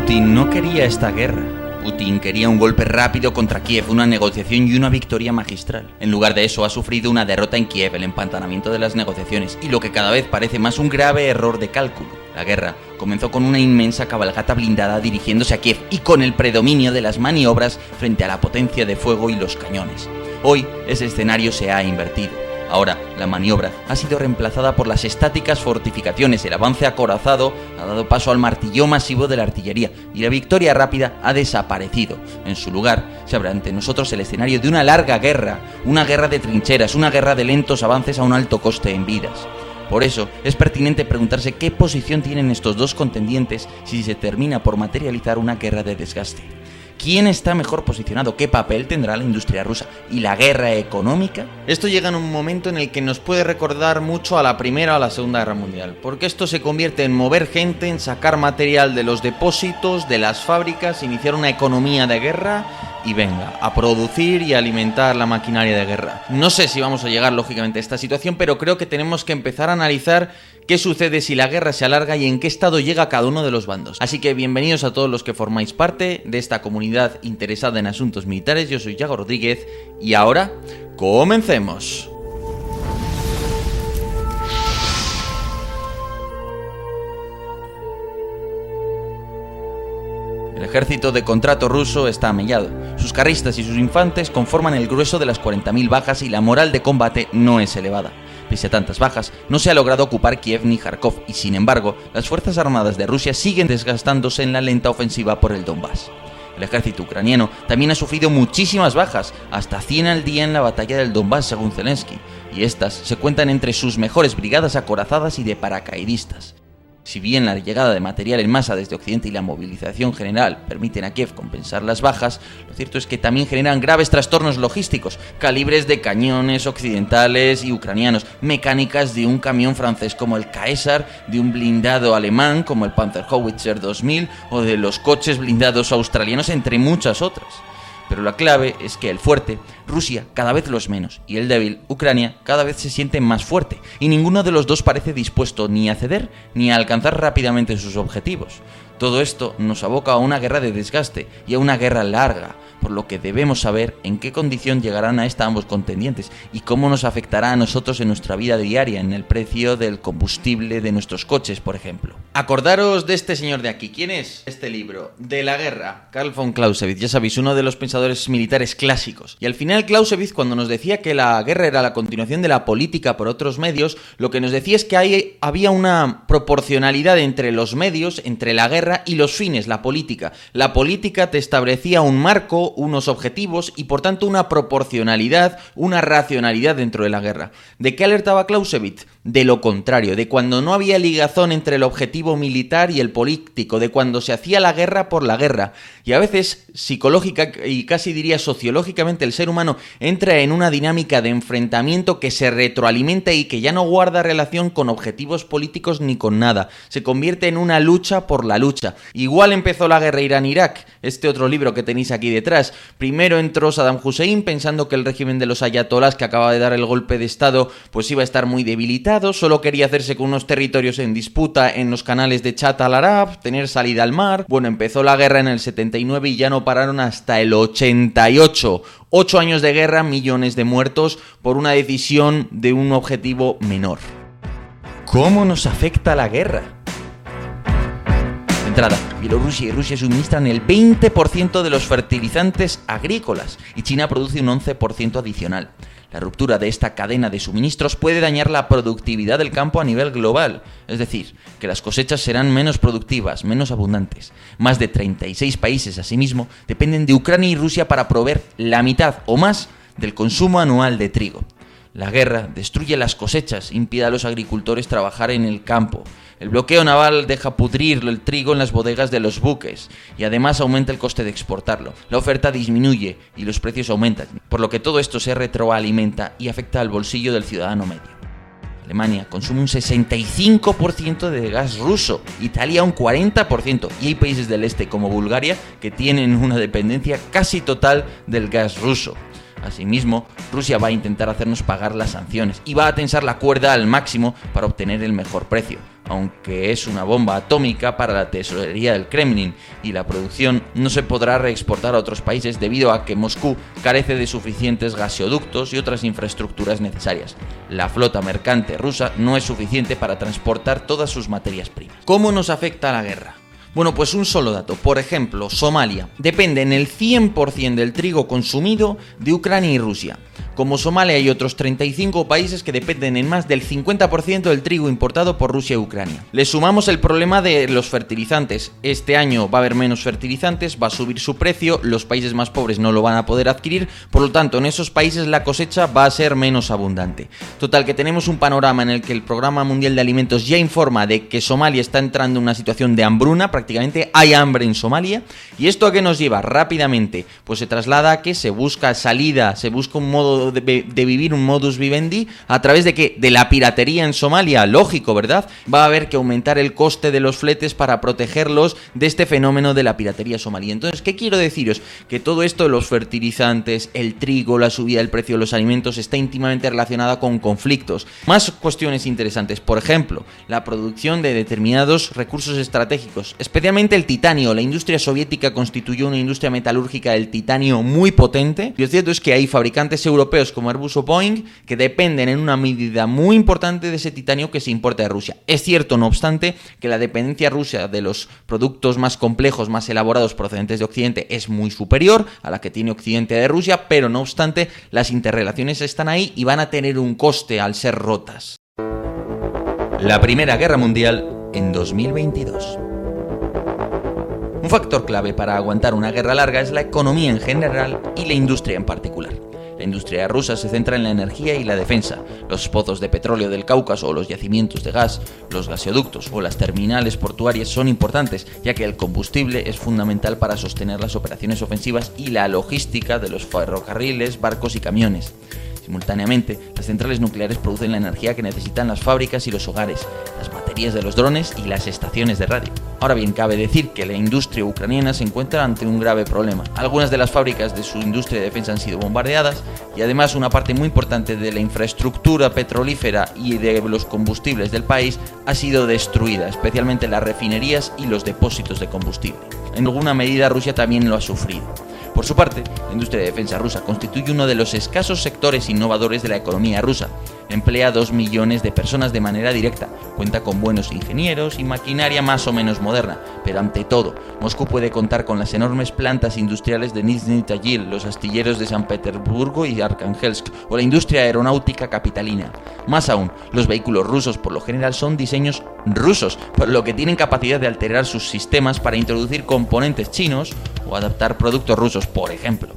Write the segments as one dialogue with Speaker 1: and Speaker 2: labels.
Speaker 1: Putin no quería esta guerra. Putin quería un golpe rápido contra Kiev, una negociación y una victoria magistral. En lugar de eso, ha sufrido una derrota en Kiev, el empantanamiento de las negociaciones y lo que cada vez parece más un grave error de cálculo. La guerra comenzó con una inmensa cabalgata blindada dirigiéndose a Kiev y con el predominio de las maniobras frente a la potencia de fuego y los cañones. Hoy, ese escenario se ha invertido. Ahora, la maniobra ha sido reemplazada por las estáticas fortificaciones, el avance acorazado ha dado paso al martillo masivo de la artillería y la victoria rápida ha desaparecido. En su lugar, se abre ante nosotros el escenario de una larga guerra, una guerra de trincheras, una guerra de lentos avances a un alto coste en vidas. Por eso, es pertinente preguntarse qué posición tienen estos dos contendientes si se termina por materializar una guerra de desgaste. ¿Quién está mejor posicionado? ¿Qué papel tendrá la industria rusa? ¿Y la guerra económica? Esto llega en un momento en el que nos puede recordar mucho a la Primera o a la Segunda Guerra Mundial, porque esto se convierte en mover gente, en sacar material de los depósitos, de las fábricas, iniciar una economía de guerra y venga, a producir y alimentar la maquinaria de guerra. No sé si vamos a llegar lógicamente a esta situación, pero creo que tenemos que empezar a analizar qué sucede si la guerra se alarga y en qué estado llega cada uno de los bandos. Así que bienvenidos a todos los que formáis parte de esta comunidad interesada en asuntos militares. Yo soy Yago Rodríguez y ahora, ¡comencemos! El ejército de contrato ruso está amellado. Sus carristas y sus infantes conforman el grueso de las 40.000 bajas y la moral de combate no es elevada. Pese a tantas bajas, no se ha logrado ocupar Kiev ni Kharkov y, sin embargo, las fuerzas armadas de Rusia siguen desgastándose en la lenta ofensiva por el Donbass. El ejército ucraniano también ha sufrido muchísimas bajas, hasta 100 al día en la batalla del Donbass según Zelensky, y estas se cuentan entre sus mejores brigadas acorazadas y de paracaidistas. Si bien la llegada de material en masa desde Occidente y la movilización general permiten a Kiev compensar las bajas, lo cierto es que también generan graves trastornos logísticos, calibres de cañones occidentales y ucranianos, mecánicas de un camión francés como el Caesar, de un blindado alemán como el Panzerhaubitzer 2000 o de los coches blindados australianos, entre muchas otras. Pero la clave es que el fuerte, Rusia, cada vez lo es menos, y el débil, Ucrania, cada vez se siente más fuerte, y ninguno de los dos parece dispuesto ni a ceder ni a alcanzar rápidamente sus objetivos. Todo esto nos aboca a una guerra de desgaste y a una guerra larga, por lo que debemos saber en qué condición llegarán a esta ambos contendientes y cómo nos afectará a nosotros en nuestra vida diaria, en el precio del combustible de nuestros coches, por ejemplo. Acordaros de este señor de aquí. ¿Quién es? Este libro, De la guerra, Karl von Clausewitz, ya sabéis, uno de los pensadores militares clásicos. Y al final Clausewitz, cuando nos decía que la guerra era la continuación de la política por otros medios, lo que nos decía es que había una proporcionalidad entre los medios, entre la guerra y los fines, la política. La política te establecía un marco, unos objetivos y por tanto una proporcionalidad, una racionalidad dentro de la guerra. ¿De qué alertaba Clausewitz? De lo contrario, de cuando no había ligazón entre el objetivo militar y el político, de cuando se hacía la guerra por la guerra. Y a veces, psicológica y casi diría sociológicamente, el ser humano entra en una dinámica de enfrentamiento que se retroalimenta y que ya no guarda relación con objetivos políticos ni con nada. Se convierte en una lucha por la lucha. Igual empezó la guerra Irán-Irak, este otro libro que tenéis aquí detrás. Primero entró Saddam Hussein pensando que el régimen de los ayatolás que acaba de dar el golpe de estado pues iba a estar muy debilitado, solo quería hacerse con unos territorios en disputa en los canales de Chat al-Arab, tener salida al mar. Bueno, empezó la guerra en el 79 y ya no pararon hasta el 88. 8 años de guerra, millones de muertos por una decisión de un objetivo menor. ¿Cómo nos afecta la guerra? Entrada, Bielorrusia y Rusia suministran el 20% de los fertilizantes agrícolas y China produce un 11% adicional. La ruptura de esta cadena de suministros puede dañar la productividad del campo a nivel global, es decir, que las cosechas serán menos productivas, menos abundantes. Más de 36 países, asimismo, dependen de Ucrania y Rusia para proveer la mitad o más del consumo anual de trigo. La guerra destruye las cosechas, impide a los agricultores trabajar en el campo. El bloqueo naval deja pudrir el trigo en las bodegas de los buques y además aumenta el coste de exportarlo. La oferta disminuye y los precios aumentan, por lo que todo esto se retroalimenta y afecta al bolsillo del ciudadano medio. Alemania consume un 65% de gas ruso, Italia un 40% y hay países del este como Bulgaria que tienen una dependencia casi total del gas ruso. Asimismo, Rusia va a intentar hacernos pagar las sanciones y va a tensar la cuerda al máximo para obtener el mejor precio. aunque es una bomba atómica para la tesorería del Kremlin, y la producción no se podrá reexportar a otros países debido a que Moscú carece de suficientes gasoductos y otras infraestructuras necesarias. La flota mercante rusa no es suficiente para transportar todas sus materias primas. ¿Cómo nos afecta la guerra? Bueno, pues un solo dato. Por ejemplo, Somalia depende en el 100% del trigo consumido de Ucrania y Rusia. Como Somalia hay otros 35 países que dependen en más del 50% del trigo importado por Rusia y Ucrania. Le sumamos el problema de los fertilizantes. Este año va a haber menos fertilizantes, va a subir su precio, los países más pobres no lo van a poder adquirir, por lo tanto en esos países la cosecha va a ser menos abundante. Total, que tenemos un panorama en el que el Programa Mundial de Alimentos ya informa de que Somalia está entrando en una situación de hambruna, prácticamente hay hambre en Somalia. ¿Y esto a qué nos lleva? Rápidamente, pues se traslada a que se busca salida, se busca un modo de vivir, un modus vivendi, a través de que de la piratería en Somalia, lógico, ¿verdad? Va a haber que aumentar el coste de los fletes para protegerlos de este fenómeno de la piratería somalí. Entonces, ¿qué quiero deciros? Que todo esto de los fertilizantes, el trigo, la subida del precio de los alimentos está íntimamente relacionada con conflictos. Más cuestiones interesantes, por ejemplo, la producción de determinados recursos estratégicos, especialmente el titanio. La industria soviética constituyó una industria metalúrgica del titanio muy potente, y lo cierto es que hay fabricantes europeos como Airbus o Boeing que dependen en una medida muy importante de ese titanio que se importa de Rusia. Es cierto, no obstante, que la dependencia rusa de los productos más complejos, más elaborados procedentes de Occidente es muy superior a la que tiene Occidente de Rusia, pero no obstante, las interrelaciones están ahí y van a tener un coste al ser rotas. La Primera Guerra Mundial en 2022. Un factor clave para aguantar una guerra larga es la economía en general y la industria en particular. La industria rusa se centra en la energía y la defensa. Los pozos de petróleo del Cáucaso o los yacimientos de gas, los gasoductos o las terminales portuarias son importantes, ya que el combustible es fundamental para sostener las operaciones ofensivas y la logística de los ferrocarriles, barcos y camiones. Simultáneamente, las centrales nucleares producen la energía que necesitan las fábricas y los hogares, las baterías de los drones y las estaciones de radio. Ahora bien, cabe decir que la industria ucraniana se encuentra ante un grave problema. Algunas de las fábricas de su industria de defensa han sido bombardeadas y además una parte muy importante de la infraestructura petrolífera y de los combustibles del país ha sido destruida, especialmente las refinerías y los depósitos de combustible. En alguna medida Rusia también lo ha sufrido. Por su parte, la industria de defensa rusa constituye uno de los escasos sectores innovadores de la economía rusa. Emplea a 2 millones de personas de manera directa, cuenta con buenos ingenieros y maquinaria más o menos moderna, pero ante todo, Moscú puede contar con las enormes plantas industriales de Nizhny Tagil, los astilleros de San Petersburgo y Archangelsk, o la industria aeronáutica capitalina. Más aún, los vehículos rusos por lo general son diseños rusos, por lo que tienen capacidad de alterar sus sistemas para introducir componentes chinos o adaptar productos rusos, por ejemplo.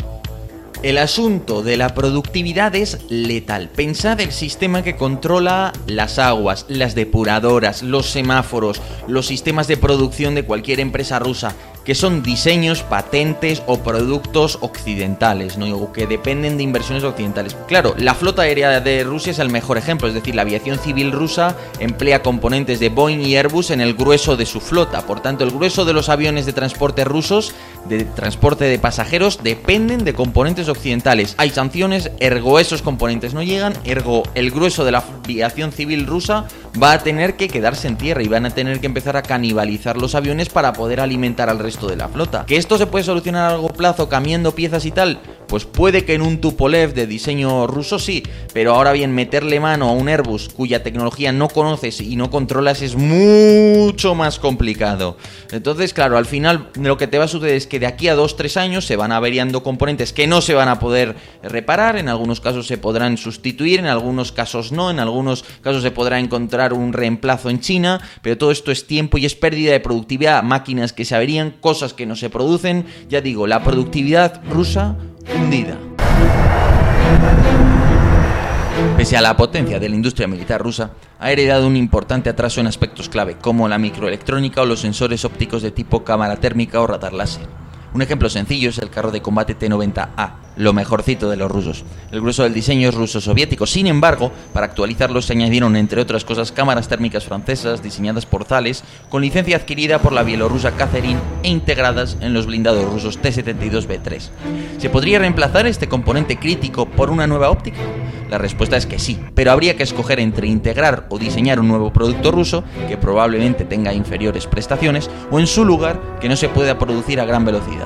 Speaker 1: El asunto de la productividad es letal. Pensad el sistema que controla las aguas, las depuradoras, los semáforos, los sistemas de producción de cualquier empresa rusa, que son diseños, patentes o productos occidentales, ¿no? O que dependen de inversiones occidentales. Claro, la flota aérea de Rusia es el mejor ejemplo, es decir, la aviación civil rusa emplea componentes de Boeing y Airbus en el grueso de su flota. Por tanto, el grueso de los aviones de transporte rusos, de transporte de pasajeros, dependen de componentes occidentales. Hay sanciones, ergo esos componentes no llegan, ergo el grueso de la aviación civil rusa va a tener que quedarse en tierra y van a tener que empezar a canibalizar los aviones para poder alimentar al resto de la flota. ¿Que esto se puede solucionar a largo plazo cambiando piezas y tal? Pues puede que en un Tupolev de diseño ruso sí, pero ahora bien, meterle mano a un Airbus cuya tecnología no conoces y no controlas es mucho más complicado. Entonces, claro, al final lo que te va a suceder es que de aquí a 2-3 años se van averiando componentes que no se van a poder reparar, en algunos casos se podrán sustituir, en algunos casos no, en algunos casos se podrá encontrar un reemplazo en China, pero todo esto es tiempo y es pérdida de productividad, máquinas que se averían, cosas que no se producen, ya digo, la productividad rusa hundida. Pese a la potencia de la industria militar rusa, ha heredado un importante atraso en aspectos clave, como la microelectrónica o los sensores ópticos de tipo cámara térmica o radar láser. Un ejemplo sencillo es el carro de combate T-90A, lo mejorcito de los rusos. El grueso del diseño es ruso-soviético, sin embargo, para actualizarlo se añadieron, entre otras cosas, cámaras térmicas francesas diseñadas por Thales, con licencia adquirida por la bielorrusa Catherine e integradas en los blindados rusos T-72B3. ¿Se podría reemplazar este componente crítico por una nueva óptica? La respuesta es que sí, pero habría que escoger entre integrar o diseñar un nuevo producto ruso, que probablemente tenga inferiores prestaciones, o en su lugar, que no se pueda producir a gran velocidad.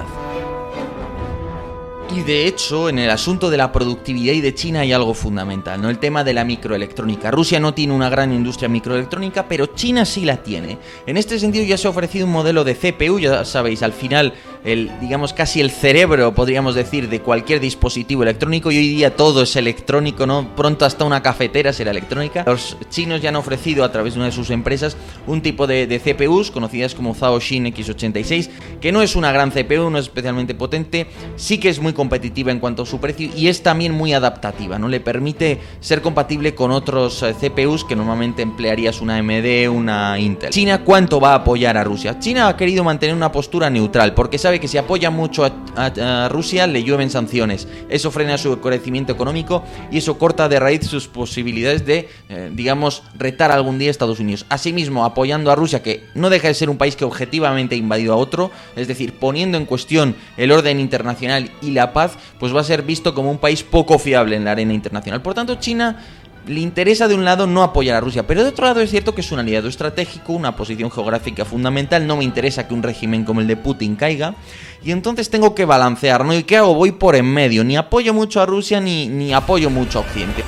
Speaker 1: Y de hecho, en el asunto de la productividad y de China hay algo fundamental, ¿no? El tema de la microelectrónica. Rusia no tiene una gran industria microelectrónica, pero China sí la tiene. En este sentido ya se ha ofrecido un modelo de CPU, ya sabéis, al final, digamos casi el cerebro, podríamos decir, de cualquier dispositivo electrónico, y hoy día todo es electrónico, ¿no? Pronto hasta una cafetera será electrónica. Los chinos ya han ofrecido a través de una de sus empresas un tipo de CPUs conocidas como Zhaoxin X86, que no es una gran CPU, no es especialmente potente, sí que es muy competitiva en cuanto a su precio y es también muy adaptativa, ¿no? Le permite ser compatible con otros CPUs que normalmente emplearías una AMD, una Intel. China, ¿cuánto va a apoyar a Rusia? China ha querido mantener una postura neutral porque sabe que si apoya mucho a Rusia le llueven sanciones. Eso frena su crecimiento económico y eso corta de raíz sus posibilidades de, digamos, retar algún día a Estados Unidos. Asimismo, apoyando a Rusia, que no deja de ser un país que objetivamente ha invadido a otro, es decir, poniendo en cuestión el orden internacional y la paz, pues va a ser visto como un país poco fiable en la arena internacional. Por tanto, China le interesa de un lado no apoyar a Rusia, pero de otro lado es cierto que es un aliado estratégico, una posición geográfica fundamental. No me interesa que un régimen como el de Putin caiga y entonces tengo que balancear, ¿no? ¿Y qué hago? Voy por en medio, ni apoyo mucho a Rusia ni apoyo mucho a Occidente.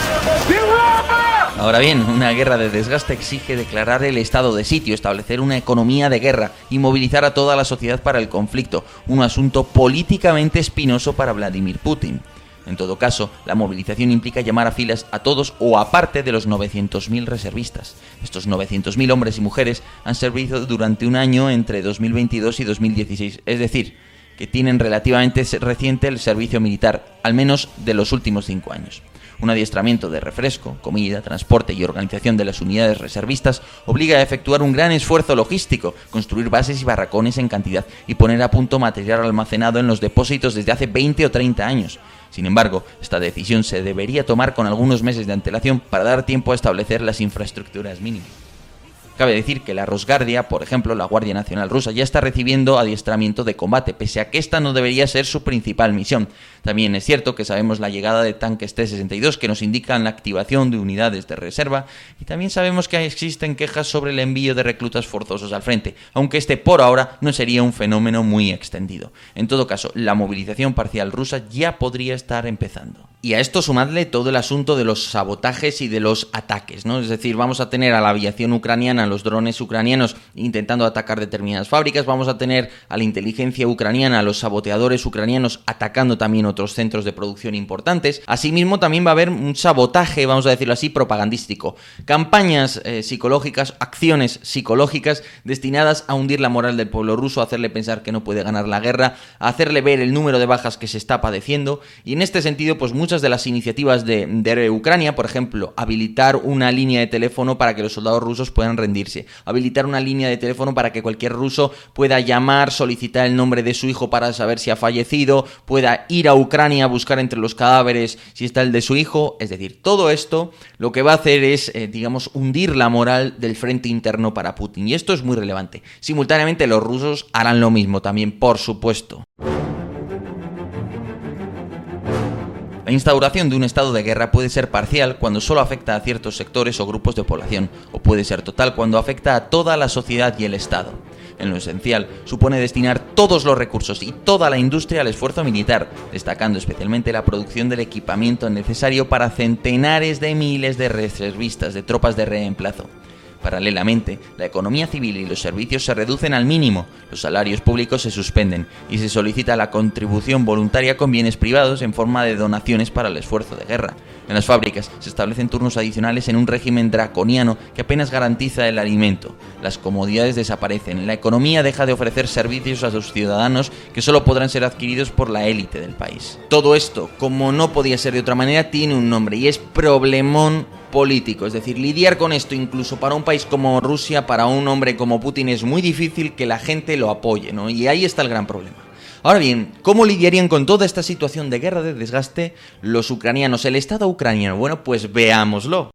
Speaker 1: Ahora bien, una guerra de desgaste exige declarar el estado de sitio, establecer una economía de guerra y movilizar a toda la sociedad para el conflicto, un asunto políticamente espinoso para Vladimir Putin. En todo caso, la movilización implica llamar a filas a todos o a parte de los 900.000 reservistas. Estos 900.000 hombres y mujeres han servido durante un año entre 2022 y 2016, es decir, que tienen relativamente reciente el servicio militar, al menos de los últimos 5 años. Un adiestramiento de refresco, comida, transporte y organización de las unidades reservistas obliga a efectuar un gran esfuerzo logístico, construir bases y barracones en cantidad y poner a punto material almacenado en los depósitos desde hace 20 o 30 años. Sin embargo, esta decisión se debería tomar con algunos meses de antelación para dar tiempo a establecer las infraestructuras mínimas. Cabe decir que la Rosguardia, por ejemplo, la Guardia Nacional Rusa, ya está recibiendo adiestramiento de combate, pese a que esta no debería ser su principal misión. También es cierto que sabemos la llegada de tanques T-62 que nos indican la activación de unidades de reserva, y también sabemos que existen quejas sobre el envío de reclutas forzosos al frente, aunque este por ahora no sería un fenómeno muy extendido. En todo caso, la movilización parcial rusa ya podría estar empezando. Y a esto sumadle todo el asunto de los sabotajes y de los ataques, ¿no? Es decir, vamos a tener a la aviación ucraniana, a los drones ucranianos intentando atacar determinadas fábricas, vamos a tener a la inteligencia ucraniana, a los saboteadores ucranianos atacando también otros centros de producción importantes. Asimismo, también va a haber un sabotaje, vamos a decirlo así, propagandístico. Campañas psicológicas, acciones psicológicas destinadas a hundir la moral del pueblo ruso, a hacerle pensar que no puede ganar la guerra, a hacerle ver el número de bajas que se está padeciendo. Y en este sentido, pues muchas de las iniciativas de Ucrania, por ejemplo, habilitar una línea de teléfono para que los soldados rusos puedan rendirse, habilitar una línea de teléfono para que cualquier ruso pueda llamar, solicitar el nombre de su hijo para saber si ha fallecido, pueda ir a Ucrania a buscar entre los cadáveres si está el de su hijo. Es decir, todo esto lo que va a hacer es, digamos, hundir la moral del frente interno para Putin, y esto es muy relevante. Simultáneamente los rusos harán lo mismo también, por supuesto. La instauración de un estado de guerra puede ser parcial cuando solo afecta a ciertos sectores o grupos de población, o puede ser total cuando afecta a toda la sociedad y el Estado. En lo esencial, supone destinar todos los recursos y toda la industria al esfuerzo militar, destacando especialmente la producción del equipamiento necesario para centenares de miles de reservistas, de tropas de reemplazo. Paralelamente, la economía civil y los servicios se reducen al mínimo, los salarios públicos se suspenden y se solicita la contribución voluntaria con bienes privados en forma de donaciones para el esfuerzo de guerra. En las fábricas se establecen turnos adicionales en un régimen draconiano que apenas garantiza el alimento. Las comodidades desaparecen, la economía deja de ofrecer servicios a sus ciudadanos que solo podrán ser adquiridos por la élite del país. Todo esto, como no podía ser de otra manera, tiene un nombre y es problemón político. Es decir, lidiar con esto incluso para un país como Rusia, para un hombre como Putin, es muy difícil que la gente lo apoye, ¿no? Y ahí está el gran problema. Ahora bien, ¿cómo lidiarían con toda esta situación de guerra, de desgaste, los ucranianos, el Estado ucraniano? Bueno, pues veámoslo.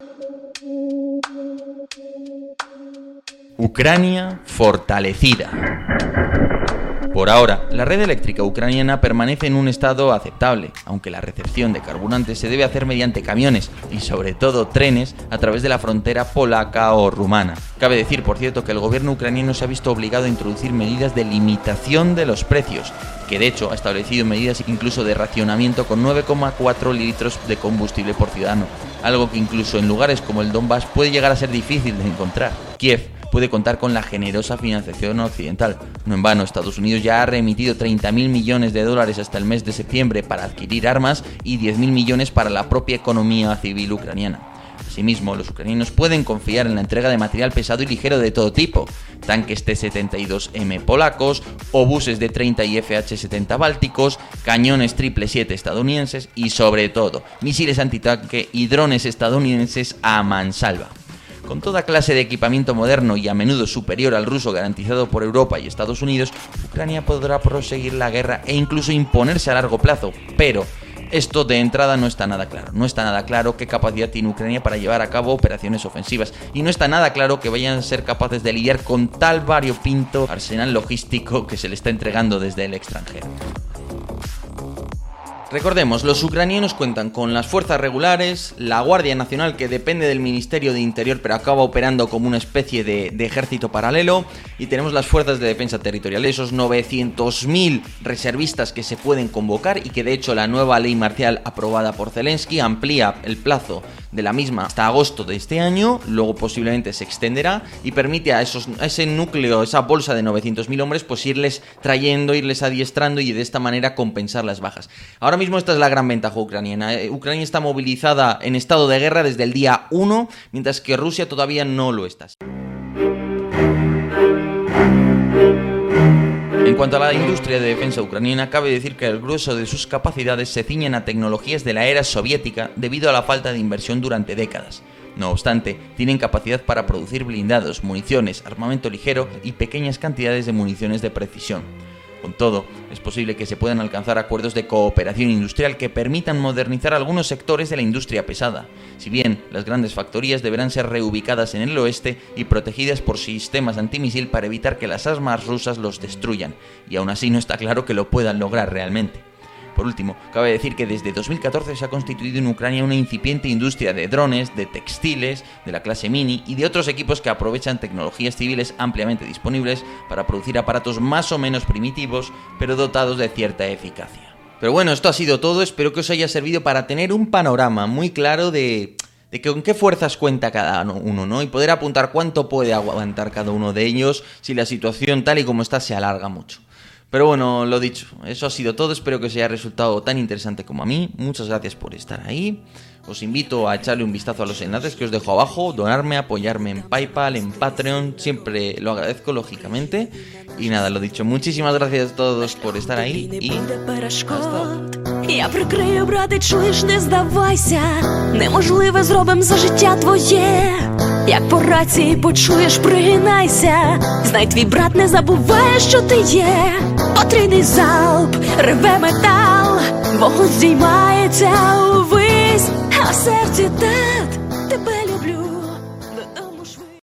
Speaker 1: Ucrania fortalecida. Por ahora, la red eléctrica ucraniana permanece en un estado aceptable, aunque la recepción de carburantes se debe hacer mediante camiones y sobre todo trenes a través de la frontera polaca o rumana. Cabe decir, por cierto, que el gobierno ucraniano se ha visto obligado a introducir medidas de limitación de los precios, que de hecho ha establecido medidas incluso de racionamiento con 9,4 litros de combustible por ciudadano, algo que incluso en lugares como el Donbass puede llegar a ser difícil de encontrar. Kiev puede contar con la generosa financiación occidental. No en vano, Estados Unidos ya ha remitido 30.000 millones de dólares hasta el mes de septiembre para adquirir armas y 10.000 millones para la propia economía civil ucraniana. Asimismo, los ucranianos pueden confiar en la entrega de material pesado y ligero de todo tipo, tanques T-72M polacos, obuses de 30 y FH-70 bálticos, cañones 777 estadounidenses y, sobre todo, misiles antitanque y drones estadounidenses a mansalva. Con toda clase de equipamiento moderno y a menudo superior al ruso garantizado por Europa y Estados Unidos, Ucrania podrá proseguir la guerra e incluso imponerse a largo plazo, pero esto de entrada no está nada claro. No está nada claro qué capacidad tiene Ucrania para llevar a cabo operaciones ofensivas y no está nada claro que vayan a ser capaces de lidiar con tal variopinto arsenal logístico que se le está entregando desde el extranjero. Recordemos, los ucranianos cuentan con las fuerzas regulares, la Guardia Nacional, que depende del Ministerio de Interior pero acaba operando como una especie de ejército paralelo, y tenemos las fuerzas de defensa territorial, esos 900.000 reservistas que se pueden convocar y que de hecho la nueva ley marcial aprobada por Zelensky amplía el plazo de la misma hasta agosto de este año, luego posiblemente se extenderá y permite a ese núcleo, esa bolsa de 900.000 hombres, pues irles trayendo, irles adiestrando y de esta manera compensar las bajas. Ahora mismo esta es la gran ventaja ucraniana. Ucrania está movilizada en estado de guerra desde el día 1, mientras que Rusia todavía no lo está. En cuanto a la industria de defensa ucraniana, cabe decir que el grueso de sus capacidades se ciñen a tecnologías de la era soviética debido a la falta de inversión durante décadas. No obstante, tienen capacidad para producir blindados, municiones, armamento ligero y pequeñas cantidades de municiones de precisión. Con todo, es posible que se puedan alcanzar acuerdos de cooperación industrial que permitan modernizar algunos sectores de la industria pesada, si bien las grandes factorías deberán ser reubicadas en el oeste y protegidas por sistemas antimisil para evitar que las armas rusas los destruyan, y aún así no está claro que lo puedan lograr realmente. Por último, cabe decir que desde 2014 se ha constituido en Ucrania una incipiente industria de drones, de textiles, de la clase Mini y de otros equipos que aprovechan tecnologías civiles ampliamente disponibles para producir aparatos más o menos primitivos, pero dotados de cierta eficacia. Pero bueno, esto ha sido todo, espero que os haya servido para tener un panorama muy claro de con qué fuerzas cuenta cada uno, ¿no? Y poder apuntar cuánto puede aguantar cada uno de ellos si la situación tal y como está se alarga mucho. Pero bueno, lo dicho, eso ha sido todo, espero que os haya resultado tan interesante como a mí, muchas gracias por estar ahí, os invito a echarle un vistazo a los enlaces que os dejo abajo, donarme, apoyarme en PayPal, en Patreon, siempre lo agradezco lógicamente, y nada, lo dicho, muchísimas gracias a todos por estar ahí, y hasta...
Speaker 2: Я прикрию, брате, чуєш, не здавайся. Неможливе зробим за життя твоє. Як по рації почуєш, пригинайся. Знай, твій брат не забуває, що ти є. Потрійний залп, реве метал. Вогонь здіймається увись, а в серці тет.